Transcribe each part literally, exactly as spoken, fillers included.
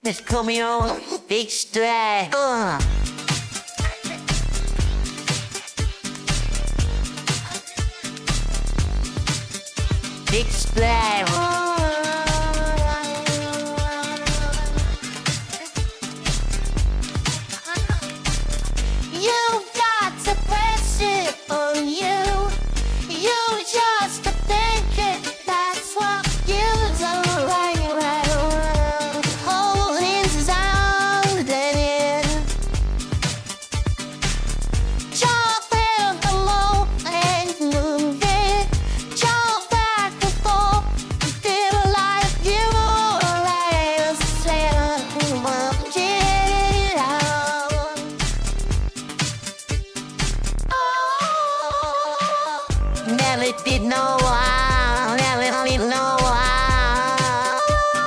Just call me on big strike. Uh. Big strike. You got to press it on you. You just think it. That's what you do. Right, right. Holding sound in. Jump in the low and move it. Jump back and forth. Feel like you are right. Say it out. Never did no one, never did no one.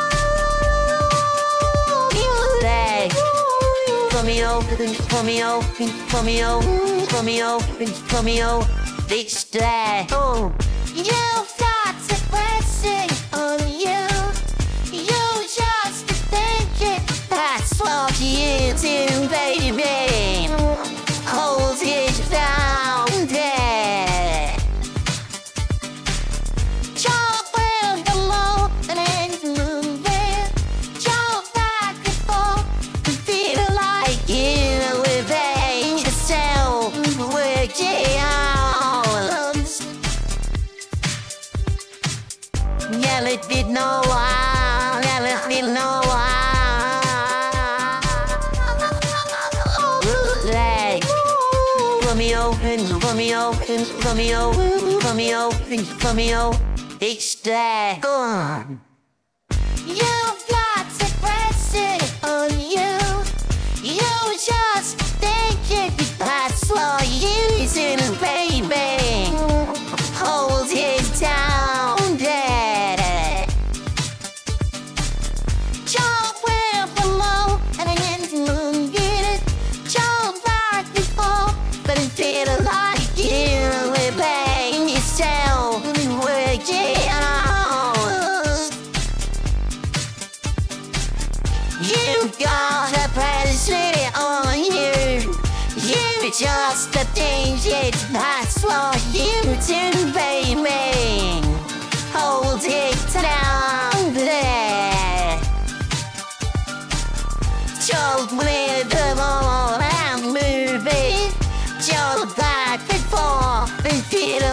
Music. Put me open, put me open, put me open, put me open, put me open. Big strike. Oh. You've got to press it on you. You just think it. That's what you do, baby. Hold it down there. Jump in the low and then move it. Jump back and forth and feel like You will pay yourself, work it out. Never did no one, never did no one. Like, put me open, put me open, put me open, put me open, put me open. Big strike. Go on. you've got to press it on you. You just think it. That's what you do, baby. Hold it down there. Jump with the low and then move it. Jump back and forth, But it feel like you will pay yourself, work it out. You gotta press it on you. You just think it. That's what you do, baby. Hold it down there. Jump with the ball and move it. Jump back and forth and feel